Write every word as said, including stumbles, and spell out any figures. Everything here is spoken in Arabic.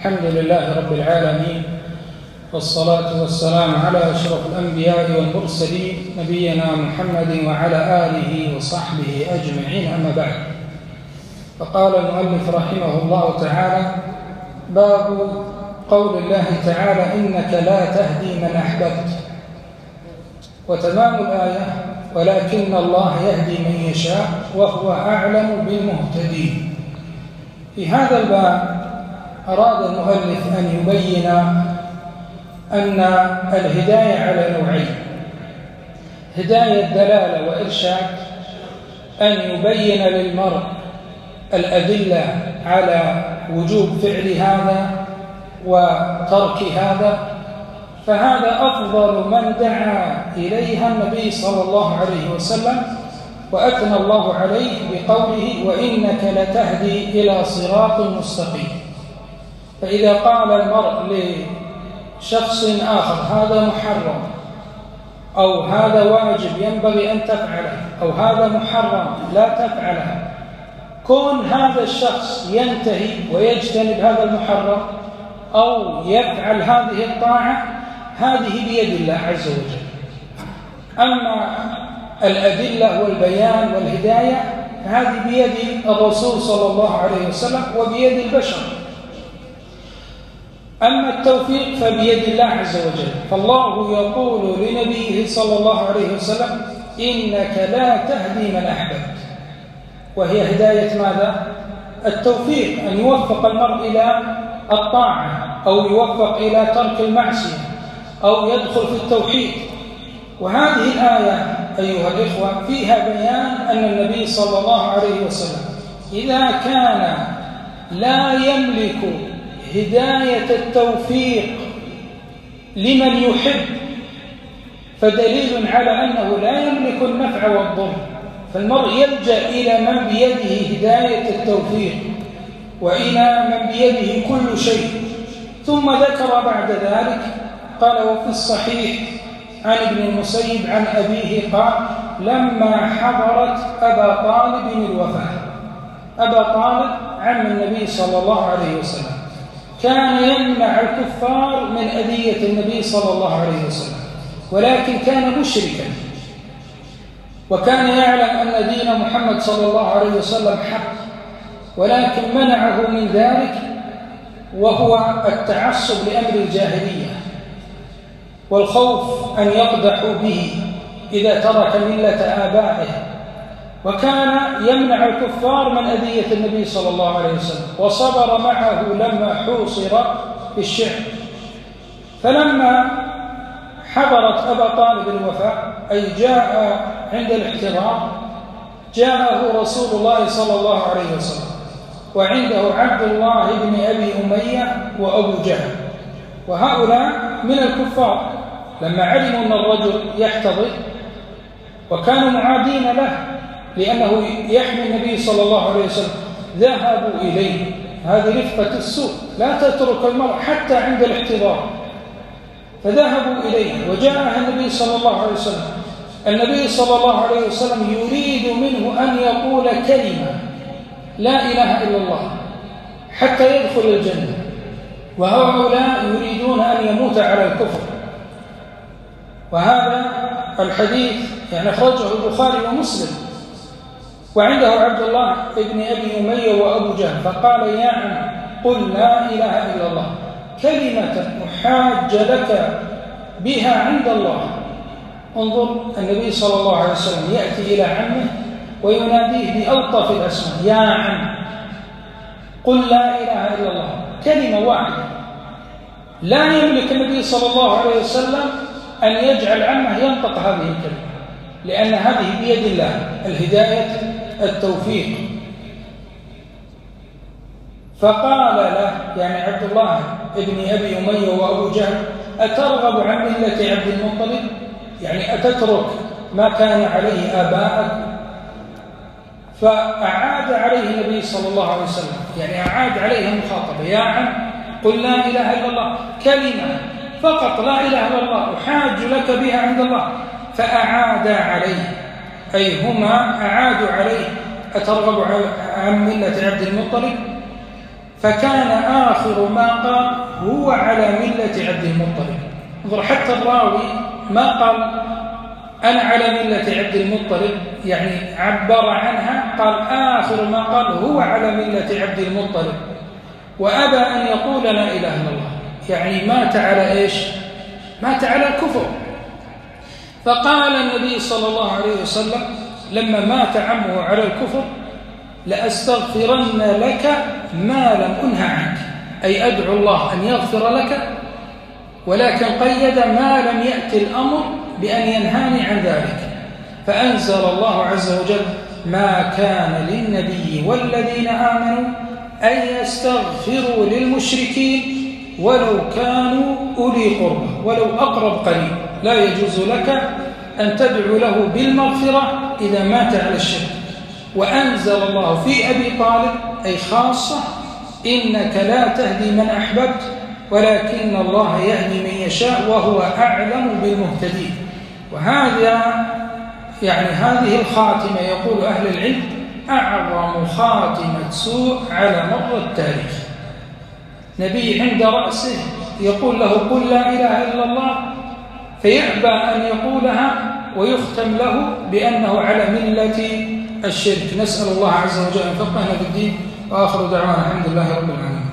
الحمد لله رب العالمين، والصلاة والسلام على أشرف الأنبياء والمرسلين نبينا محمد وعلى آله وصحبه أجمعين، أما بعد. فقال المؤلف رحمه الله تعالى: باب قول الله تعالى: إنك لا تهدي من أحببت. وتمام الآية: ولكن الله يهدي من يشاء وهو أعلم بالمهتدين. في هذا الباب أراد المؤلف أن يبين أن الهداية على نوعين: هداية دلالة وإرشاد، أن يبين للمرء الأدلة على وجوب فعل هذا وترك هذا، فهذا أفضل من دعا إليها النبي صلى الله عليه وسلم، وأثنى الله عليه بقوله: وإنك لتهدي إلى صراط مستقيم. فإذا قال المرء لشخص آخر هذا محرم، أو هذا واجب ينبغي أن تفعله، أو هذا محرم لا تفعله، كون هذا الشخص ينتهي ويجتنب هذا المحرم أو يفعل هذه الطاعة، هذه بيد الله عز وجل. أما الأدلة والبيان والهداية هذه بيد الرسول صلى الله عليه وسلم وبيد البشر. أما التوفيق فبيد الله عز وجل، فالله يقول لنبيه صلى الله عليه وسلم: إنك لا تهدي من أحببت. وهي هداية ماذا؟ التوفيق، أن يوفق المرء إلى الطاعة، أو يوفق إلى ترك المعصية، أو يدخل في التوحيد. وهذه الآية أيها الإخوة فيها بيان أن النبي صلى الله عليه وسلم إذا كان لا يملك هداية التوفيق لمن يحب، فدليل على أنه لا يملك النفع والضر، فالمرء يلجأ إلى من بيده هداية التوفيق وإلى من بيده كل شيء. ثم ذكر بعد ذلك قال: وفي الصحيح عن ابن المسيب عن أبيه قال: لما حضرت أبا طالب الوفاة. أبا طالب عم النبي صلى الله عليه وسلم، كان يمنع الكفار من أذية النبي صلى الله عليه وسلم، ولكن كان مشركا، وكان يعلم أن دين محمد صلى الله عليه وسلم حق، ولكن منعه من ذلك، وهو التعصب لأمر الجاهلية والخوف أن يقدحوا به إذا ترك ملة آبائه. وكان يمنع الكفار من أذية النبي صلى الله عليه وسلم، وصبر معه لما حوصر بالشعب. فلما حضرت أبا طالب الوفاة، أي جاء عند الاحتضار، جاءه رسول الله صلى الله عليه وسلم، وعنده عبد الله بن أبي أمية وأبو جهل، وهؤلاء من الكفار. لما علموا أن الرجل يحتضر وكانوا معادين له لأنه يحمي النبي صلى الله عليه وسلم، ذهبوا إليه. هذه رفقة السوء، لا تترك المرء حتى عند الاحتضار. فذهبوا إليه وجاء النبي صلى الله عليه وسلم. النبي صلى الله عليه وسلم يريد منه أن يقول كلمة لا إله إلا الله حتى يدخل الجنة، وهؤلاء يريدون أن يموت على الكفر. وهذا الحديث يعني أخرجه البخاري ومسلم، وعنده عبد الله ابن أبي أمية وأبو جهل، فقال: يا عم قل لا إله إلا الله كلمة أحاج لك بها عند الله. انظر، النبي صلى الله عليه وسلم يأتي إلى عمه ويناديه بألطف الأسماء: يا عم قل لا إله إلا الله، كلمة واحدة. لا يملك النبي صلى الله عليه وسلم أن يجعل عمه ينطق هذه الكلمة، لأن هذه بيد الله، الهداية التوفيق. فقال له يعني عبد الله ابن أبي أمية وأبو جهل: أترغب عن ملة عبد المطلب؟ يعني أتترك ما كان عليه آباءك؟ فأعاد عليه النبي صلى الله عليه وسلم، يعني أعاد عليه المخاطبة: يا عم قل لا إله إلا الله كلمة فقط، لا إله إلا الله أحاج لك بها عند الله. فأعاد عليه، أي هما أعادوا عليه: أترغب عن ملة عبد المطلب؟ فكان آخر ما قال هو على ملة عبد المطلب. انظر حتى الراوي ما قال أنا على ملة عبد المطلب، يعني عبر عنها، قال آخر ما قال هو على ملة عبد المطلب، وأبى أن يقول لا إله إلا الله، يعني مات على إيش؟ مات على الكفر. فقال النبي صلى الله عليه وسلم لما مات عمه على الكفر لأستغفرن لك ما لم أنه عنك، أي أدعو الله أن يغفر لك، ولكن قيد ما لم يأتي الأمر بأن ينهاني عن ذلك. فأنزل الله عز وجل ما كان للنبي والذين آمنوا أن يستغفروا للمشركين ولو كانوا أولي قربى، ولو أقرب قريب، لا يجوز لك أن تدعو له بالمغفرة إذا مات على الشرك. وأنزل الله في أبي طالب أي خاصة إنك لا تهدي من أحببت ولكن الله يهدي من يشاء وهو أعلم بالمهتدين. وهذا يعني هذه الخاتمة يقول أهل العلم أعظم خاتمة سوء على مر التاريخ. نبي عند رأسه يقول له قل لا إله إلا الله، فيأبى أن يقولها ويختم له بأنه على ملة الشرك. نسأل الله عز وجل أن يفقهنا في الدين، وآخر دعوانا الحمد لله رب العالمين.